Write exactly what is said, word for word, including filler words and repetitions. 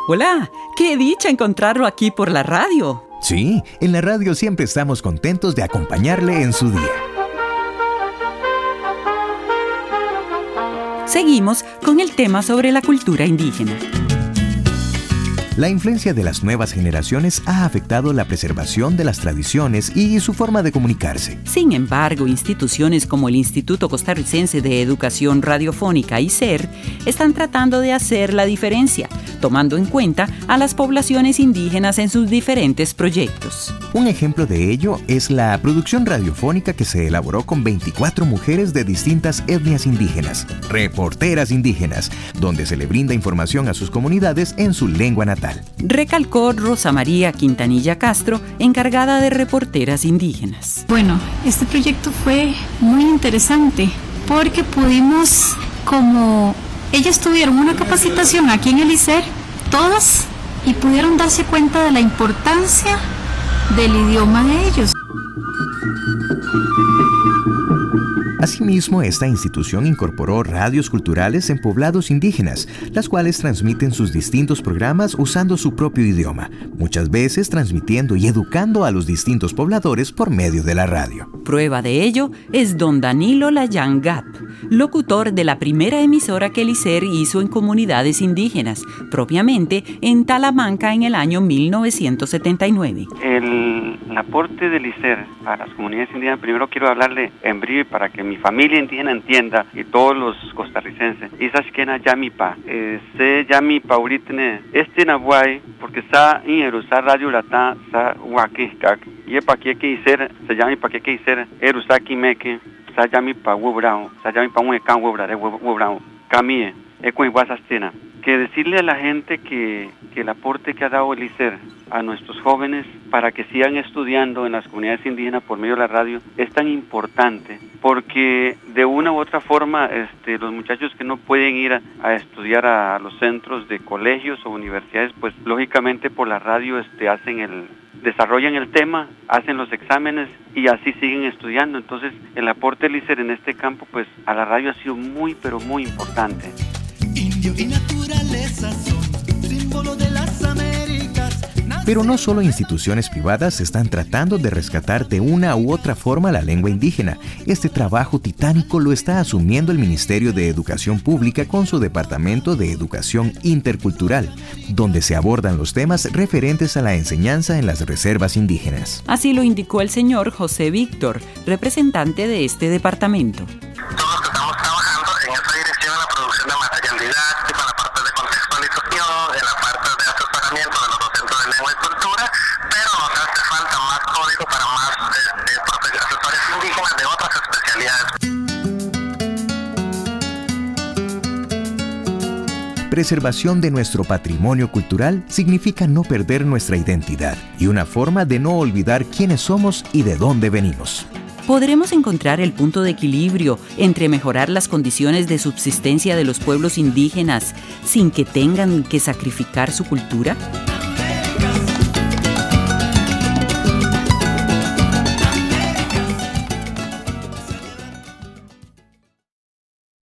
Hola, qué dicha encontrarlo aquí por la radio. Sí, en la radio siempre estamos contentos de acompañarle en su día. Seguimos con el tema sobre la cultura indígena. La influencia de las nuevas generaciones ha afectado la preservación de las tradiciones y su forma de comunicarse. Sin embargo, instituciones como el Instituto Costarricense de Educación Radiofónica, I C E R, están tratando de hacer la diferencia, tomando en cuenta a las poblaciones indígenas en sus diferentes proyectos. Un ejemplo de ello es la producción radiofónica que se elaboró con veinticuatro mujeres de distintas etnias indígenas, reporteras indígenas, donde se le brinda información a sus comunidades en su lengua natal. Recalcó Rosa María Quintanilla Castro, encargada de reporteras indígenas. Bueno, este proyecto fue muy interesante porque pudimos, como ellas tuvieron una capacitación aquí en el I C E R, todas, y pudieron darse cuenta de la importancia del idioma de ellos. Asimismo, esta institución incorporó radios culturales en poblados indígenas, las cuales transmiten sus distintos programas usando su propio idioma, muchas veces transmitiendo y educando a los distintos pobladores por medio de la radio. Prueba de ello es don Danilo Layán Gap, locutor de la primera emisora que el I C E R hizo en comunidades indígenas, propiamente en Talamanca en el año mil novecientos setenta y nueve. El, el aporte del I C E R a las comunidades indígenas, primero quiero hablarle en breve para que mi familia indígena entienda y todos los costarricenses. Isas kena yamipa, se yamipa uritne, este nabuay, porque está en Erusá Radio Latá, sa huaquiscac, y pa que que I C E R, se llama pa que que I C E R, Erusá quimeque, sa yamipa huebrao, sa yamipa un ecan huebra de huebrao, camie, eco iguasastena. Que decirle a la gente que, que el aporte que ha dado el I C E R a nuestros jóvenes para que sigan estudiando en las comunidades indígenas por medio de la radio es tan importante, porque de una u otra forma este, los muchachos que no pueden ir a, a estudiar a, a los centros de colegios o universidades, pues lógicamente por la radio este, hacen el, desarrollan el tema, hacen los exámenes y así siguen estudiando. Entonces el aporte del I C E R en este campo pues a la radio ha sido muy pero muy importante. Indio y naturaleza son símbolo de las Américas. Pero no solo instituciones privadas están tratando de rescatar de una u otra forma la lengua indígena. Este trabajo titánico lo está asumiendo el Ministerio de Educación Pública con su Departamento de Educación Intercultural, donde se abordan los temas referentes a la enseñanza en las reservas indígenas. Así lo indicó el señor José Víctor, representante de este departamento. Todos estamos trabajando en esa dirección, en la producción de material didáctico, en la parte de contextualización, en la parte de asesoramiento de los docentes de lengua y cultura, pero nos hace falta más código para más este, asesores indígenas de otras especialidades. Preservación de nuestro patrimonio cultural significa no perder nuestra identidad y una forma de no olvidar quiénes somos y de dónde venimos. ¿Podremos encontrar el punto de equilibrio entre mejorar las condiciones de subsistencia de los pueblos indígenas sin que tengan que sacrificar su cultura?